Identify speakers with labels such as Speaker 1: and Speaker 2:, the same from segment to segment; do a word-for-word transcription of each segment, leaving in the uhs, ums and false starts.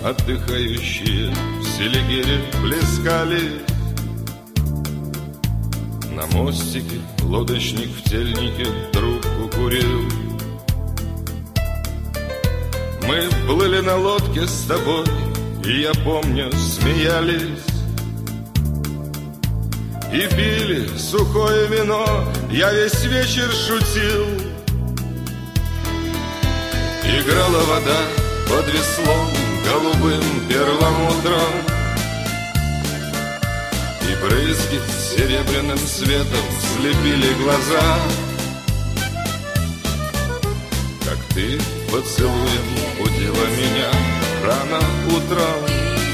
Speaker 1: отдыхающие в Селигере плескались. На мостике лодочник в тельнике трубку курил. Мы плыли на лодке с тобой, и я помню, смеялись и пили сухое вино. Я весь вечер шутил. Играла вода под веслом голубым перламутром, и брызги серебряным светом слепили глаза. Как ты поцелуем будила меня рано утром,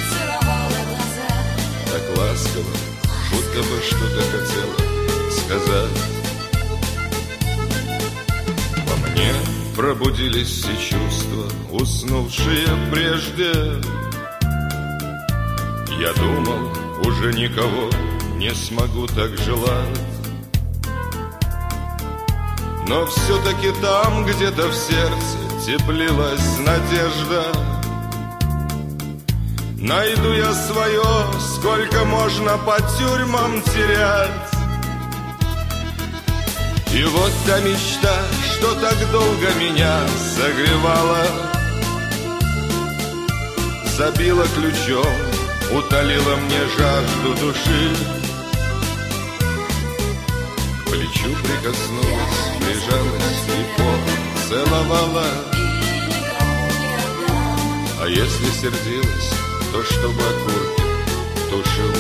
Speaker 1: так ласково, будто бы что-то хотела сказать. Во мне пробудились все чувства, уснувшие прежде. Я думал, уже никого не смогу так желать. Но все-таки там, где-то в сердце теплилась надежда. Найду я свое, сколько можно по тюрьмам терять. И вот та мечта, что так долго меня согревала, забила ключом, утолила мне жажду души. К плечу прикоснулась, прижалась и поцеловала. А если сердилась, то чтобы окурки тушил.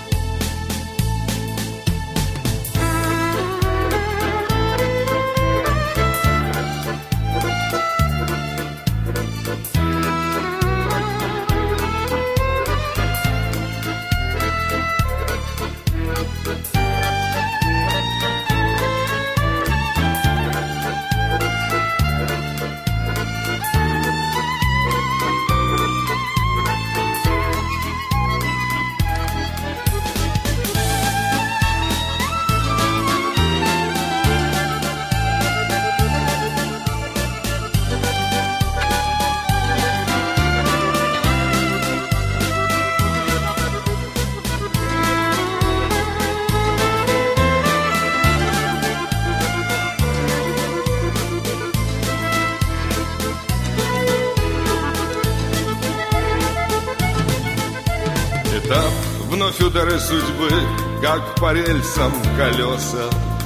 Speaker 1: Этап, вновь удары судьбы, как по рельсам колеса,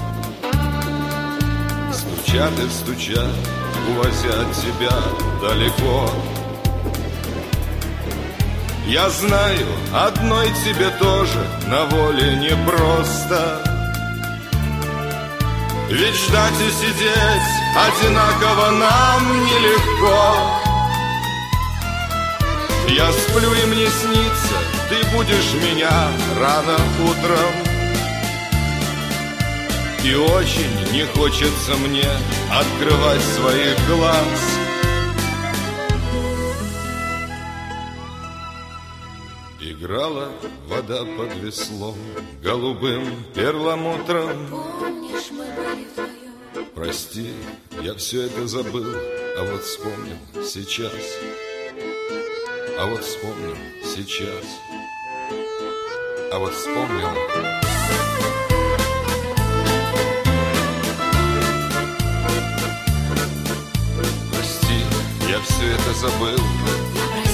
Speaker 1: стучат и стучат, увозя тебя далеко. Я знаю, одной тебе тоже на воле непросто, ведь ждать и сидеть одинаково нам нелегко. Я сплю и мне снится, ты будешь меня рано утром, и очень не хочется мне открывать своих глаз. Играла вода под веслом голубым перламутром.
Speaker 2: Помнишь, мы были вдвоем?
Speaker 1: Прости, я все это забыл, а вот вспомнил сейчас. А вот вспомнил сейчас. А вот вспомнил. Прости, я все это забыл.